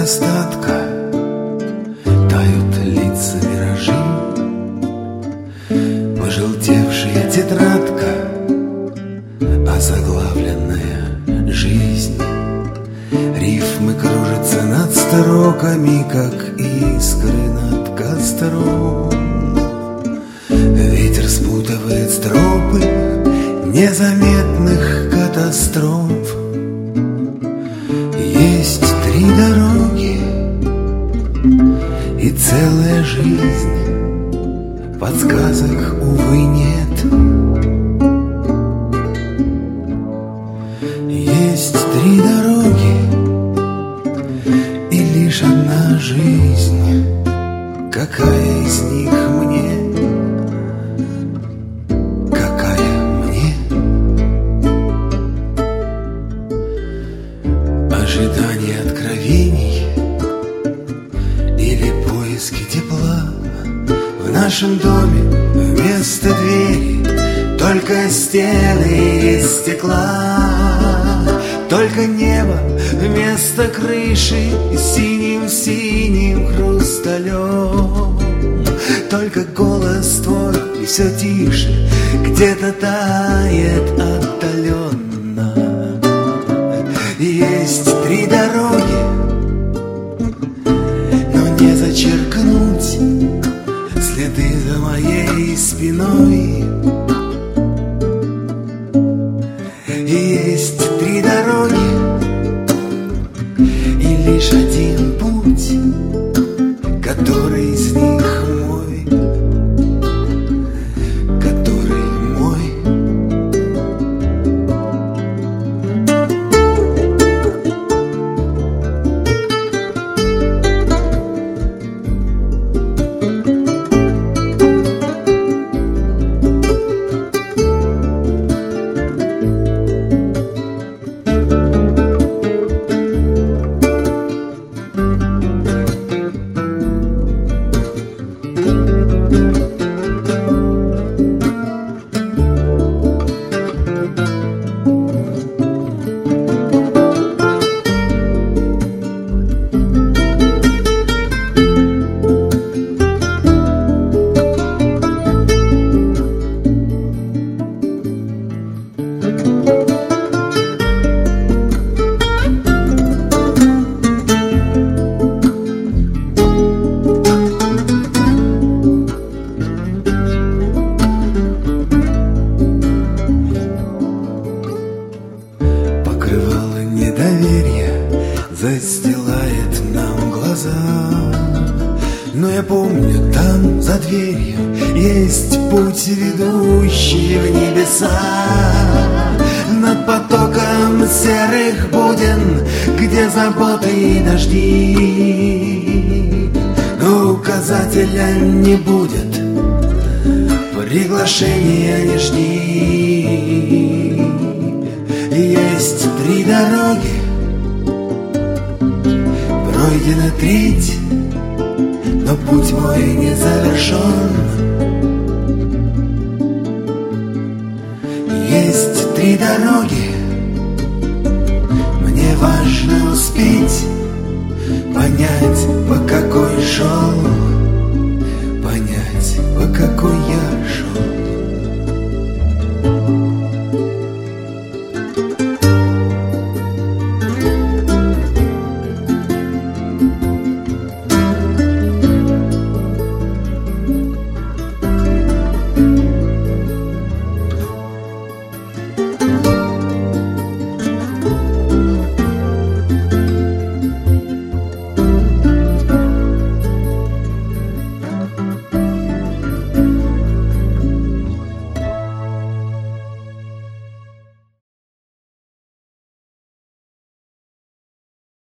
остатка тают лица миражи, пожелтевшая тетрадка, озаглавленная «Жизнь». Рифмы кружатся над строками, как искры над костром. Ветер спутывает стропы незаметных катастроф. Есть три дороги и целая жизнь, подсказок, увы, нет. Есть три дороги и лишь одна жизнь. Какая из них мне? Какая мне? Ожидание откровений или поиски тепла? В нашем доме вместо двери только стены из стекла, только небо вместо крыши синим-синим хрусталем, только голос твой и все тише где-то тает отдаленно. Есть три дороги, но не зачеркнуть следы за моей спиной. Есть три дороги и лишь один путь, который из них мой, который мой. Покрывало недоверия застилает нам глаза, но я помню, там за дверью есть путь, ведущий в небеса. Над потоком серых буден, где заботы и дожди, но указателя не будет, приглашения не жди. Есть три дороги, пройдена треть, но путь мой не завершен. Есть три дороги, мне важно успеть